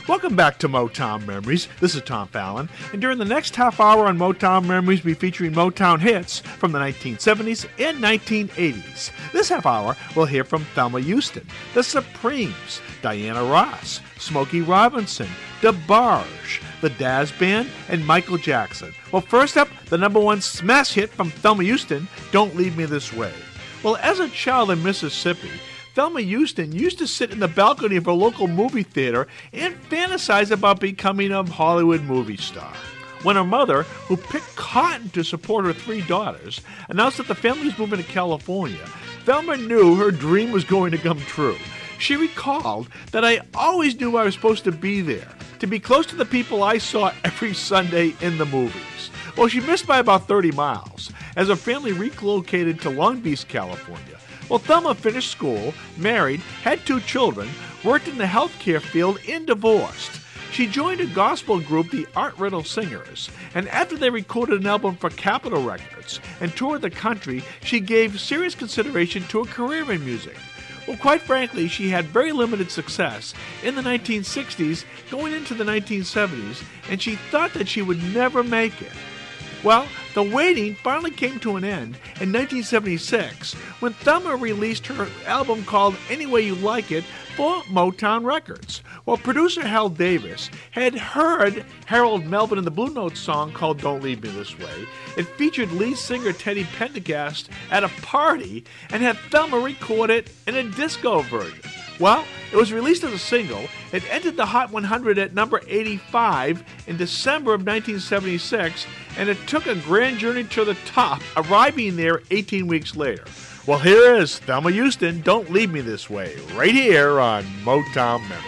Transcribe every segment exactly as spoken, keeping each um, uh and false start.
Welcome back to Motown Memories. This is Tom Fallon, and during the next half hour on Motown Memories, we'll be featuring Motown hits from the nineteen seventies and nineteen eighties. This half hour, we'll hear from Thelma Houston, The Supremes, Diana Ross, Smokey Robinson, DeBarge, the Dazz Band, and Michael Jackson. Well, first up, the number one smash hit from Thelma Houston, Don't Leave Me This Way. Well, as a child in Mississippi, Thelma Houston used to sit in the balcony of a local movie theater and fantasize about becoming a Hollywood movie star. When her mother, who picked cotton to support her three daughters, announced that the family was moving to California, Thelma knew her dream was going to come true. She recalled that I always knew I was supposed to be there, to be close to the people I saw every Sunday in the movies. Well, she missed by about thirty miles, as her family relocated to Long Beach, California. Well, Thelma finished school, married, had two children, worked in the healthcare field, and divorced. She joined a gospel group, the Art Riddle Singers, and after they recorded an album for Capitol Records and toured the country, she gave serious consideration to a career in music. Well, quite frankly, she had very limited success in the nineteen sixties, going into the nineteen seventies, and she thought that she would never make it. Well, the waiting finally came to an end in nineteen seventy-six when Thelma released her album called Any Way You Like It for Motown Records. Well, producer Hal Davis had heard Harold Melvin and the Blue Notes song called Don't Leave Me This Way. It featured lead singer Teddy Pendergast at a party and had Thelma record it in a disco version. Well, it was released as a single. It entered the Hot one hundred at number eighty-five in December of nineteen seventy-six, and it took a grand journey to the top, arriving there eighteen weeks later. Well, here is Thelma Houston, Don't Leave Me This Way, right here on Motown Memories.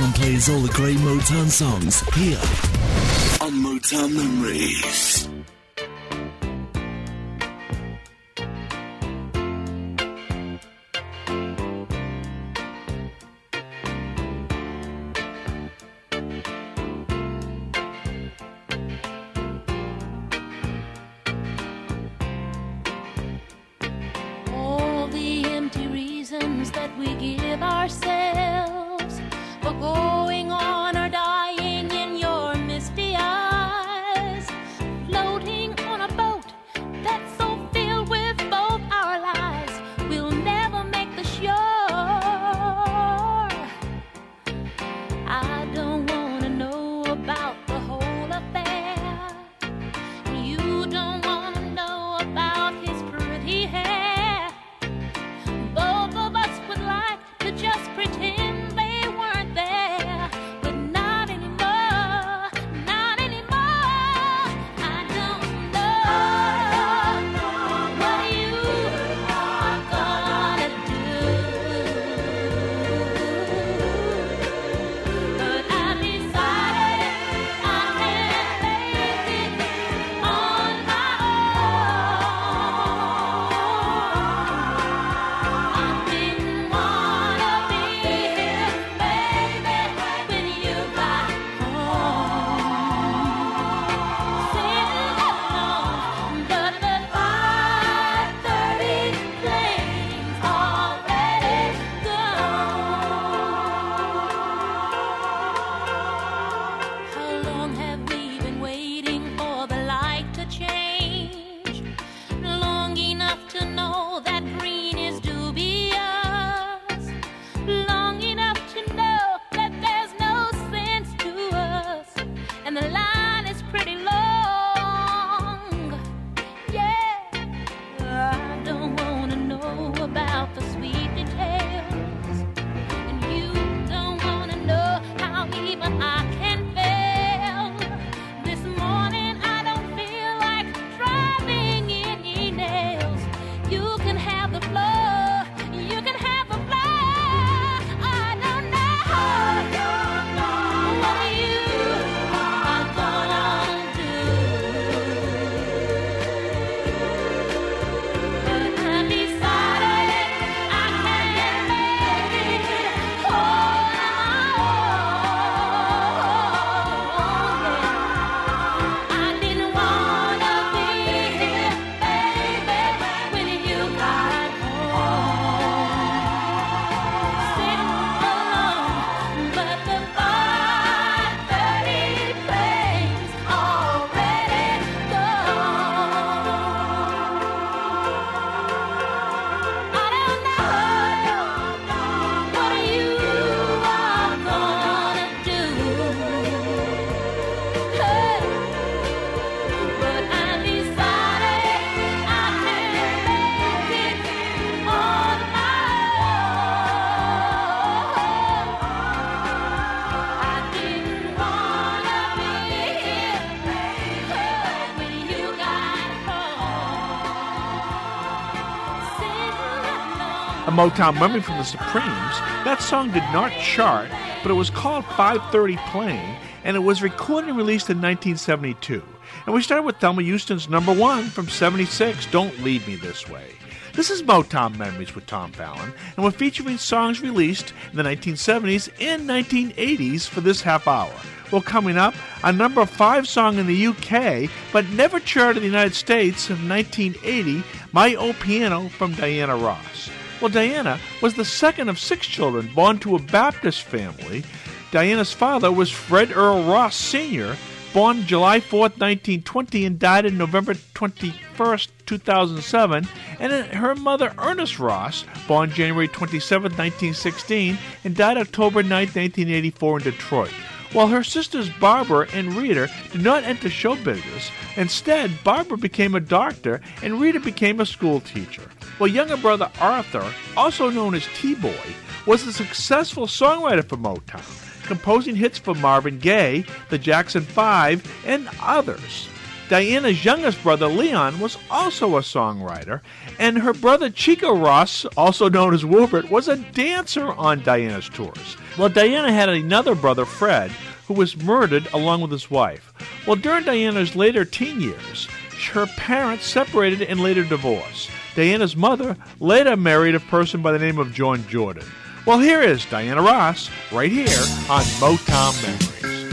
Fallon plays all the great Motown songs here on Motown Memories. All the empty reasons that we give ourselves for going on or dying in your misty eyes, floating on a boat that's so filled with both our lives, we'll never make the shore. I don't want to know about the whole affair. You don't want to know about his pretty hair. Both of us would like to just pretend they weren't there, but not anymore, not anymore. I don't know what you are gonna do, but I decided I can't make it on my own. I didn't wanna be here, baby, when you got home. Sitting alone, but the five thirty plane's already gone. How long have we been waiting for the light to change? Long enough to know that green is dubious. Long enough to know that there's no sense to us. And the line is pretty long. Yeah. I don't want to know about the sweet details. And you don't want to know how even I can fail. This morning I don't feel like driving any nails. You can have the floor, you can have the floor. I don't know what you are gonna do, but I decided I can't make it on my own. I didn't wanna be here, baby, when you got home. Sitting alone, but the five thirty plane's already gone. I don't know what you are gonna do, hey, but I decided I can't make it on my own. I didn't wanna be here, hey, when you got home. Sitting alone. A Motown memory from the Supremes. That song did not chart, but it was called five thirty Playing, and it was recorded and released in nineteen seventy-two. And we started with Thelma Houston's number one from seventy-six, Don't Leave Me This Way. This is Motown Memories with Tom Fallon, and we're featuring songs released in the nineteen seventies and nineteen eighties for this half hour. Well, coming up, a number five song in the U K, but never charted in the United States in nineteen eighty, My Old Piano from Diana Ross. Well, Diana was the second of six children born to a Baptist family. Diana's father was Fred Earl Ross Senior, born July fourth, nineteen twenty, and died on November twenty-first, two thousand seven, and her mother Ernest Ross, born January twenty-seventh, nineteen sixteen, and died October ninth, nineteen eighty-four in Detroit. While her sisters Barbara and Rita did not enter show business, instead Barbara became a doctor and Rita became a school teacher. Well, younger brother Arthur, also known as T-Boy, was a successful songwriter for Motown, composing hits for Marvin Gaye, the Jackson Five, and others. Diana's youngest brother, Leon, was also a songwriter, and her brother Chico Ross, also known as Wilbert, was a dancer on Diana's tours. Well, Diana had another brother, Fred, who was murdered along with his wife. Well, during Diana's later teen years, her parents separated and later divorced. Diana's mother later married a person by the name of John Jordan. Well, here is Diana Ross, right here on Motown Memories.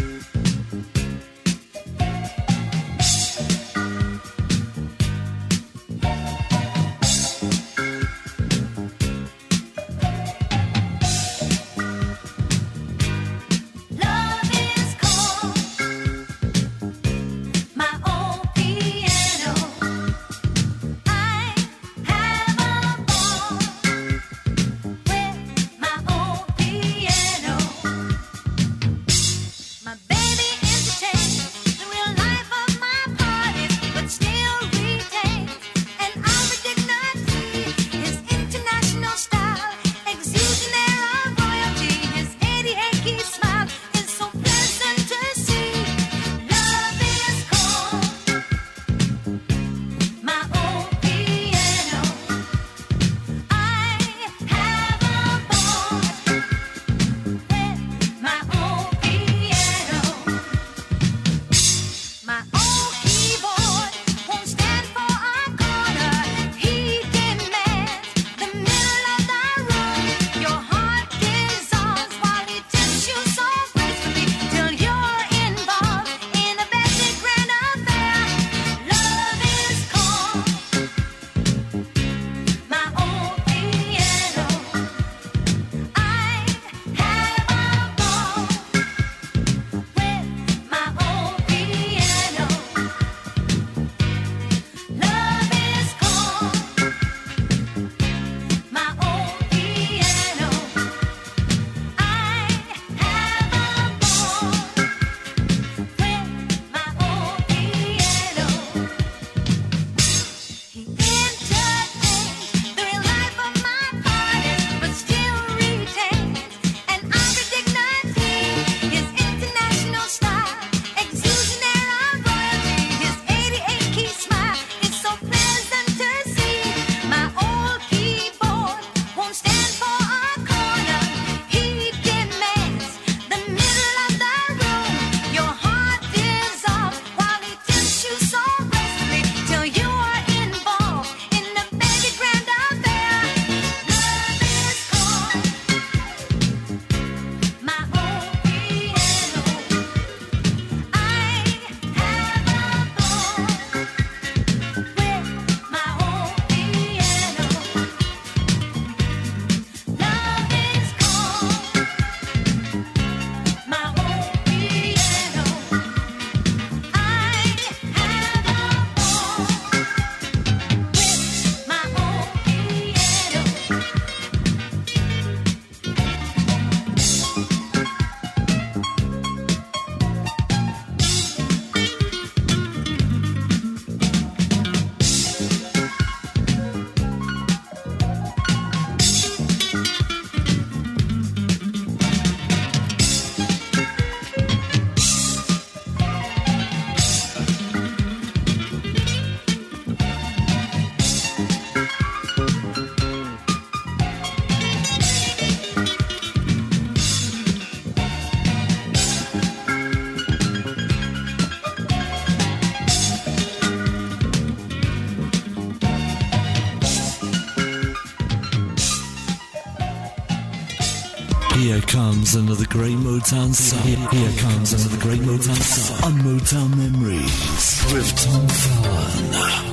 Here comes another great Motown song. Here, here comes another great Motown song on Motown Memories with Tom Fallon.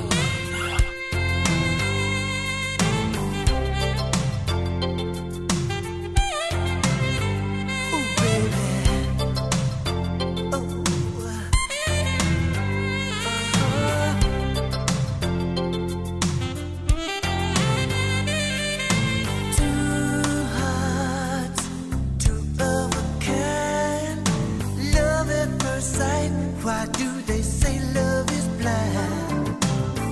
Why do they say love is blind?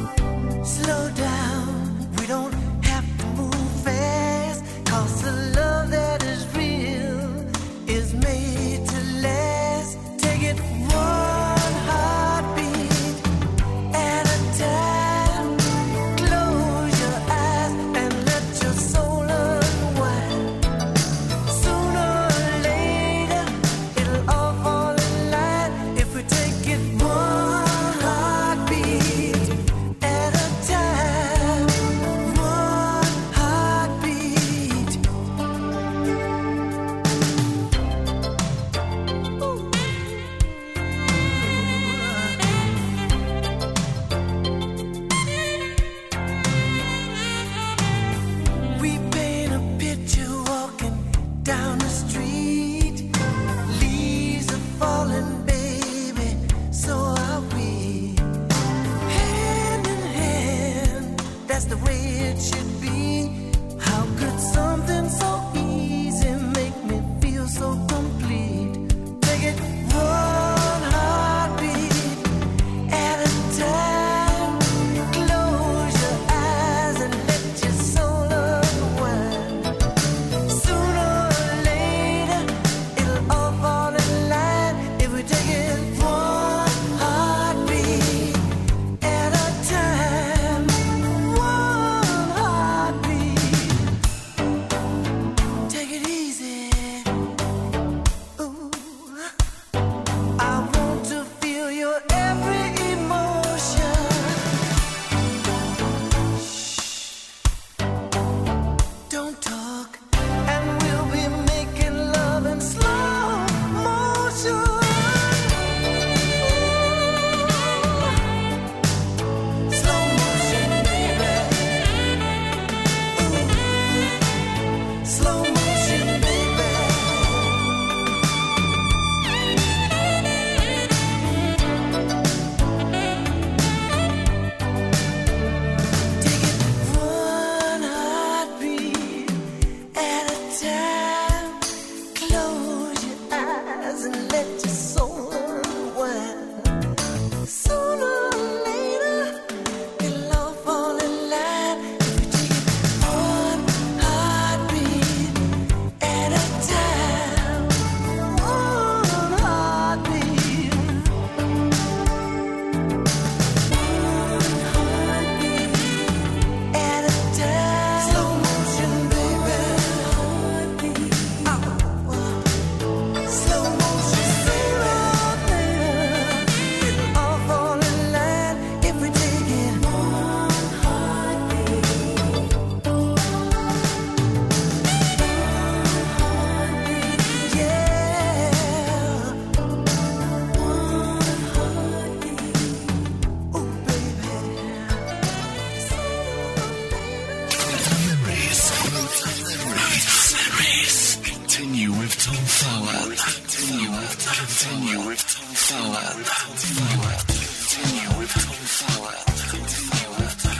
Continue with Tom Fallon. Continue with Tom Fallon. Continue with Tom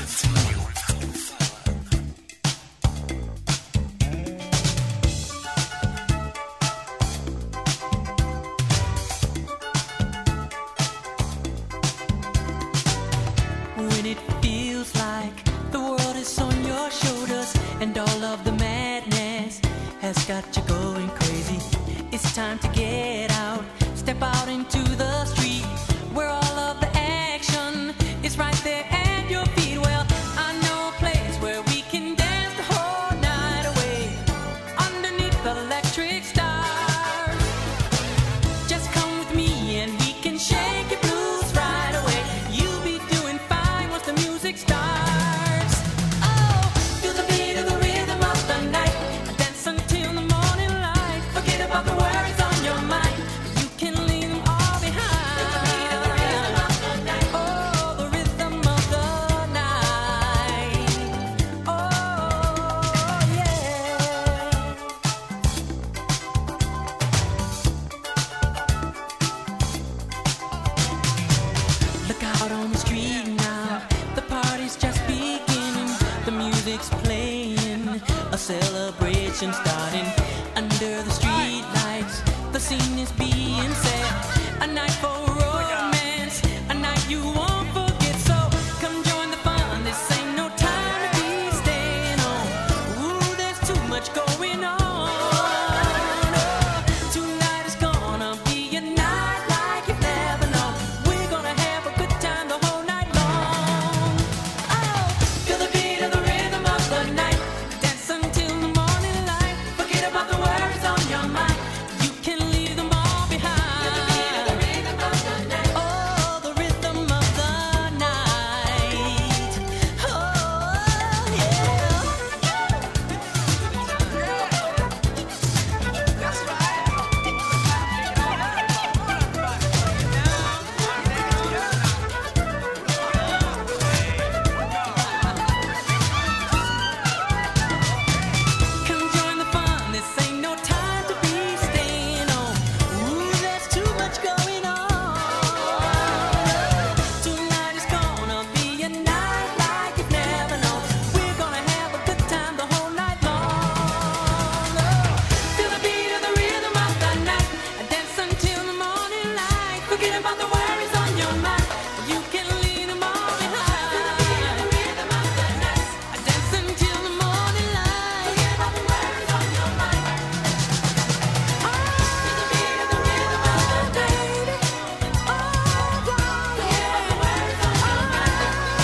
Fallon. When it feels like the world is on your shoulders and all of the madness has got you going crazy, it's time to get out, step out into the street where all of the action is right there at your feet. Well, I know a place where we can dance the whole night away underneath the electric stars. Just come with me and we can shake your blues right away. You'll be doing fine once the music starts. Oh, feel the beat of the rhythm of the night, dance until the morning light. Forget about the worries on your mind, you can leave them all behind. Feel the beat of the rhythm of the night. Oh, the rhythm of the night. Oh, yeah. Look out on the street now, the party's just beginning. The music's playing, a celebration starting. Under the street lights, the scene is being set. A night for romance, a night you won't forget. So come join the fun, this ain't no time to be staying home. Ooh, there's too much going on. Oh, tonight is gonna be a night like you've never known. We're gonna have a good time the whole night long. Oh, feel the beat of the rhythm of the night, dance until the morning light. Forget about the worries on your mind, you can leave them all behind. Feel the beat of the rhythm of the night. Oh, the rhythm of the night. Oh, yeah. Come join the fun, this ain't no time to be staying home. Ooh, there's too much going on. Tonight is gonna be a night like you've never known. We're gonna have a good time the whole night long. Oh, feel the beat of the rhythm of the night, dance until the morning light. Forget about the worries on your mind, you can leave them all behind. Feel the beat of the rhythm of the night, dance until the morning light. Forget about the worries on your mind. Oh, feel the beat of the rhythm of the night. Oh, forget about the worries on your mind.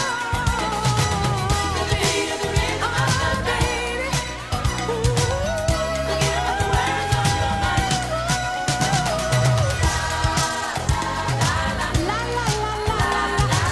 Feel the beat of the rhythm of the night. Ooh, forget about the worries on your mind. La la la la la la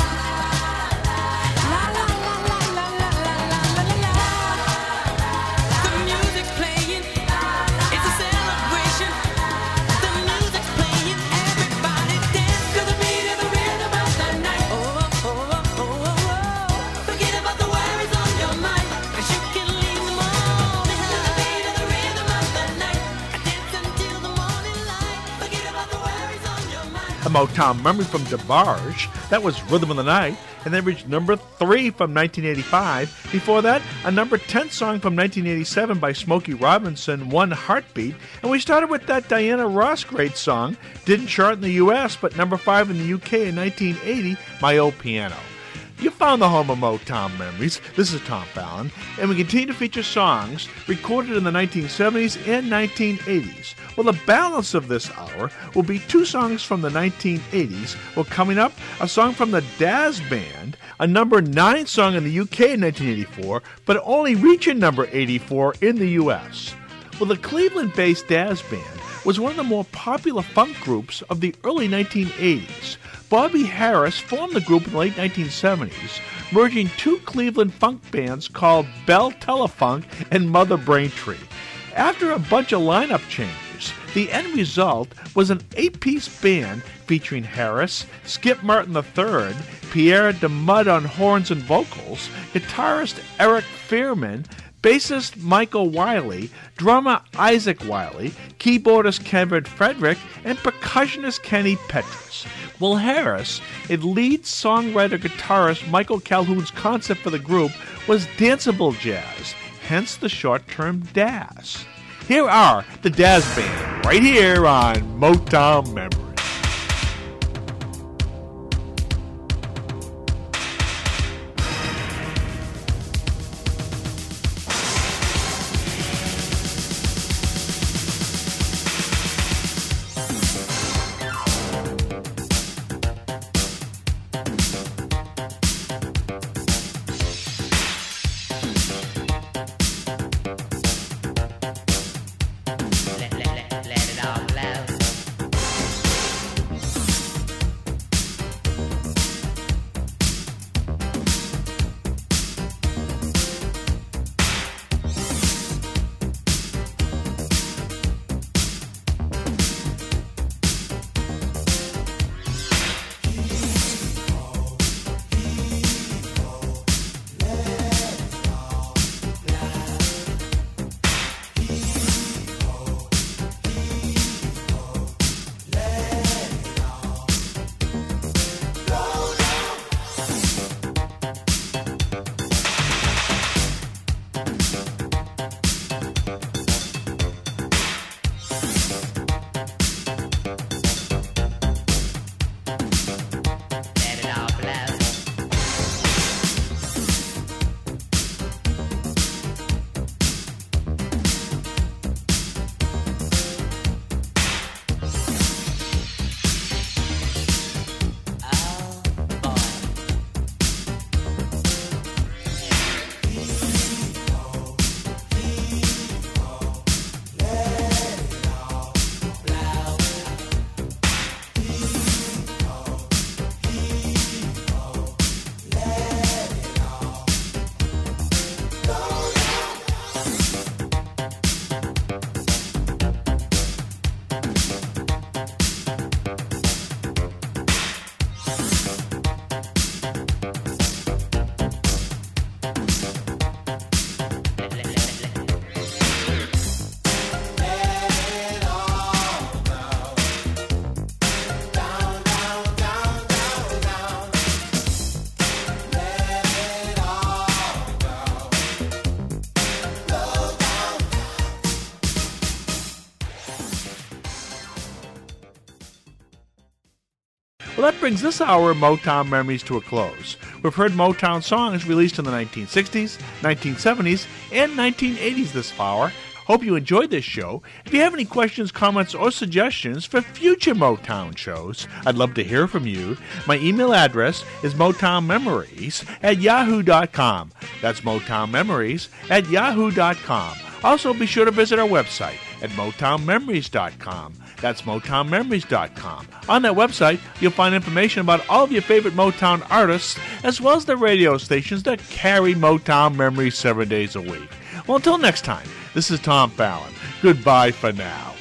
la la la la la la la. The music's playing, it's a celebration. The music's playing, everybody dance to the beat of the rhythm of the night. Oh, oh, oh, oh, oh, oh. Forget about the worries on your mind, 'cause you can leave them all behind. To the beat of the rhythm of the night, dance until the morning light. Forget about the worries on your mind. A Motown memory from DeBarge. That was Rhythm of the Night, and they reached number three from nineteen eighty-five. Before that, a number ten song from nineteen eighty-seven by Smokey Robinson, One Heartbeat. And we started with that Diana Ross great song. Didn't chart in the U S, but number five in the U K in nineteen eighty, My Old Piano. You found the home of Motown memories. This is Tom Fallon, and we continue to feature songs recorded in the nineteen seventies and nineteen eighties. Well, the balance of this hour will be two songs from the nineteen eighties. Well, coming up, a song from the Dazz Band, a number nine song in the U K in nineteen eighty-four, but only reaching number eighty-four in the U S. Well, the Cleveland-based Dazz Band was one of the more popular funk groups of the early nineteen eighties. Bobby Harris formed the group in the late nineteen seventies, merging two Cleveland funk bands called Bell Telefunk and Mother Braintree. After a bunch of lineup changes, the end result was an eight-piece band featuring Harris, Skip Martin the third, Pierre DeMudd on horns and vocals, guitarist Eric Fearman, bassist Michael Wiley, drummer Isaac Wiley, keyboardist Kevin Frederick, and percussionist Kenny Petrus. Will Harris and lead songwriter-guitarist Michael Calhoun's concept for the group was danceable jazz, hence the short term Dazz. Here are the Dazz Band, right here on Motown Memories. Well, that brings this hour of Motown Memories to a close. We've heard Motown songs released in the nineteen sixties, nineteen seventies, and nineteen eighties this hour. Hope you enjoyed this show. If you have any questions, comments, or suggestions for future Motown shows, I'd love to hear from you. My email address is motownmemories at yahoo dot com. That's motownmemories at yahoo dot com. Also, be sure to visit our website at motown memories dot com. That's motown memories dot com. On that website, you'll find information about all of your favorite Motown artists, as well as the radio stations that carry Motown memories seven days a week. Well, until next time, this is Tom Fallon. Goodbye for now.